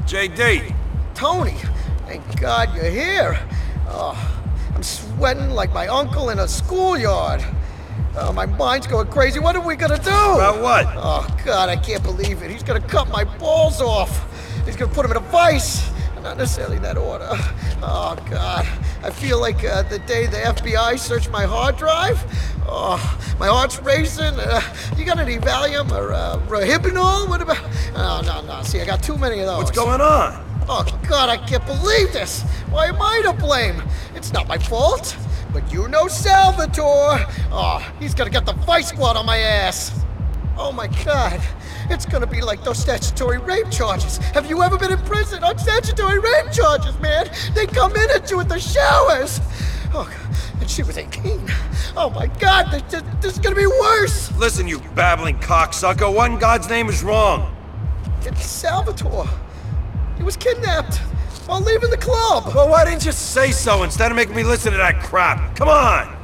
JD. Tony, thank God you're here. Oh, I'm sweating like my uncle in a schoolyard. Oh, my mind's going crazy. What are we gonna do? About what? Oh, God, I can't believe it. He's gonna cut my balls off. He's gonna put them in a vice. Not necessarily that order. Oh, God. I feel like the day the FBI searched my hard drive. Oh, my heart's racing. You got any Valium or Rohypnol? What about... Oh, no. See, I got too many of those. What's going on? Oh, God, I can't believe this. Why am I to blame? It's not my fault. But you know Salvatore. Oh, he's gonna get the vice squad on my ass. Oh, my God. It's gonna be like those statutory rape charges. Have you ever been in prison on statutory rape charges, man? They come in at you at the showers. Oh, and she was 18. Oh my God, this is gonna be worse. Listen, you babbling cocksucker, what in God's name is wrong? It's Salvatore. He was kidnapped while leaving the club. Well, why didn't you say so instead of making me listen to that crap? Come on!